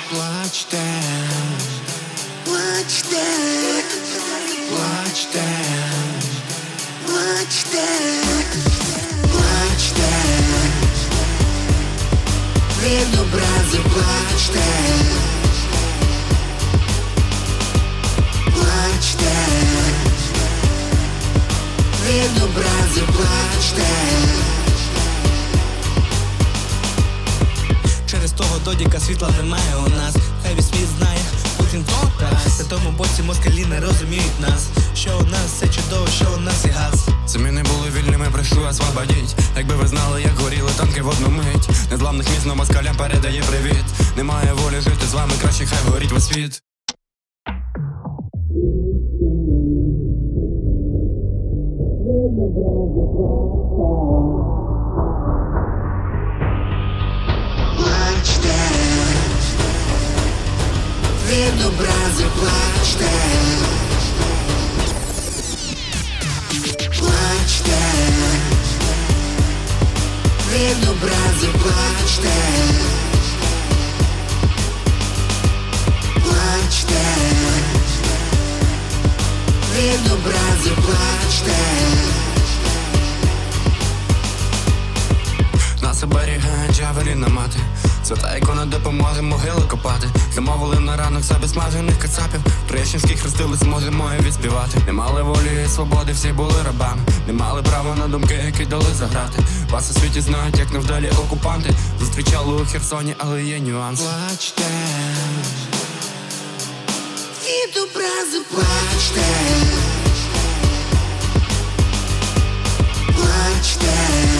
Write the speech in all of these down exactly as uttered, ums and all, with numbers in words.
Плачте, плачте, плачте, плачте, плачте, від образи плачте, плачте, від образи плачте. Через того додіка світла немає у нас. Хай весь світ знає, Путін то Тарас. На тому боці москалі не розуміють нас. Що у нас все чудово, що у нас і газ. Це ми не були вільними, прийшли освободіть. Якби ви знали, як горіли танки в одну мить. Незламних міцно москалям передає привіт. Немає волі жити з вами, краще хай горіть весь світ. Плачте, від образи плачте, плачте, від образи плачте, плачте, від образи плачте. Нас оберігає джавеліна мати. Свята ікона допоможе могили копати. Замовили на ранок себе смажених кацапів. Трещинських хрестили, зможемо і відспівати. Не мали волі і свободи, всі були рабами. Не мали права на думки, які дали заграти. Вас у світі знають, як невдалі окупанти. Зустрічали у Херсоні, але є нюанси. Плачте, від образи плачте, плачте,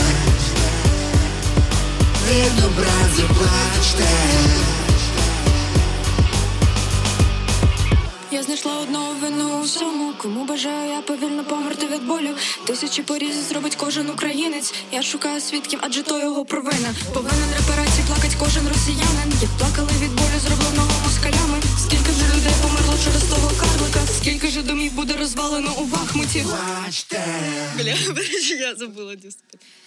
від образи плачте. Я знайшла одного вину у всьому, кому бажаю я повільно померти від болю. Тисячі порізів зробить кожен українець. Я шукаю свідків, адже то його провина. Повинен репарації плакать кожен росіянин. Як плакали від болю, зробленого москалями. Скільки вже людей померло через того карлика? Скільки же домів буде розвалено у Бахмуті? Плачте. Бля, я забула дістати.